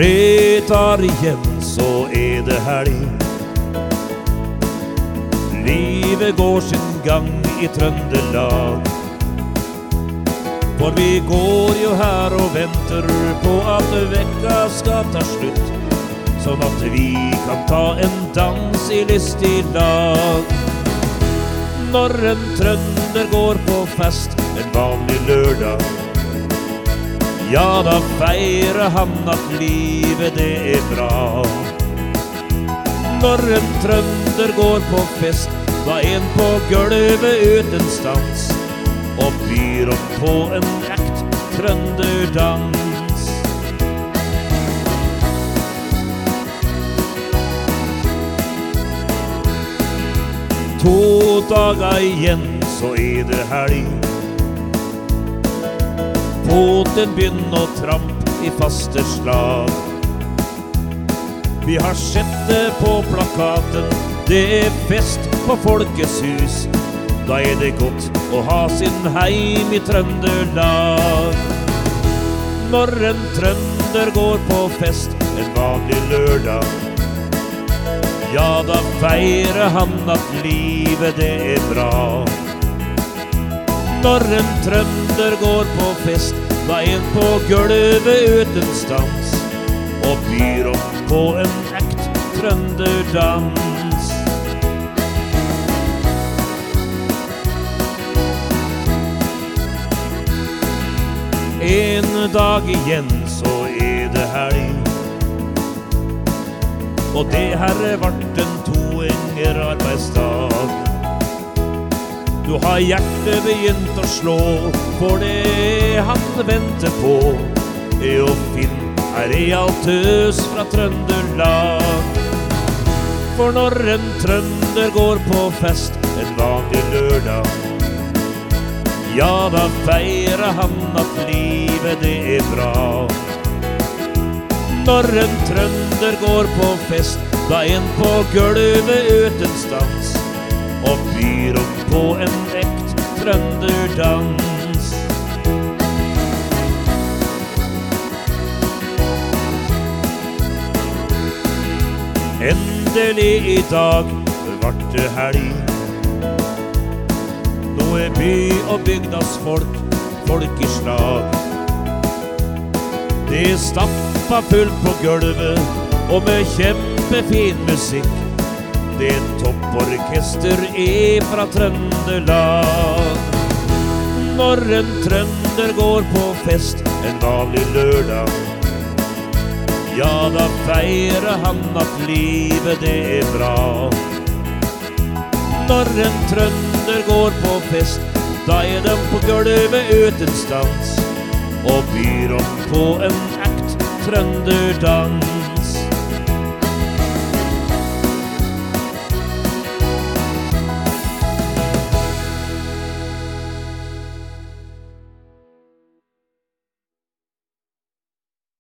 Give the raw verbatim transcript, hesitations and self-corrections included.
Fredag igjen så er det helg. Livet går sin gang i Trøndelag. For vi går jo her og venter på at vekka skal ta slutt, sånn at vi kan ta en dans i lystig lag. Når en trønder går på fest en vanlig lørdag, ja, da feirer han at livet det er bra. Når en trønder går på fest, da er en på gulvet uten stans, og byr opp på en ekt trønderdans. To dager igjen så er det helg. Foten begynner å trampe i faste slag. Vi har sett det på plakaten, det er fest på Folkets hus. Da er det godt å ha sin heim i Trøndelag. Når en trønder går på fest en vanlig lørdag, ja, da feirer han at livet det er bra. Når en trønder går på fest, da er en på gulvet uten stans, og byr opp på en ekt trønderdans. En dag igjen så er det helg, og det her vart en toenger arbeidsdag. Du har hjertet begynt å slå, for det han venter på er å finne en real tøs fra Trøndelag. For når en trønder går på fest en vanlig lørdag, ja, da feirer han at livet det er bra. Når en trønder går på fest, da er en på gulvet uten stans, og byr opp på en ekt trønderdans. Endelig i dag vart det helg. Nå er by og bygdas folk, folk i slag. Det stappa fullt på gulvet, og med kjempefin musikk. Det er topporkester er fra Trøndelag. Når en trønder går på fest en vanlig lørdag, ja, da feirer han at livet det er bra. Når en trønder går på fest, da er de på gulvet uten stans, og byr opp på en ekt trønderdans.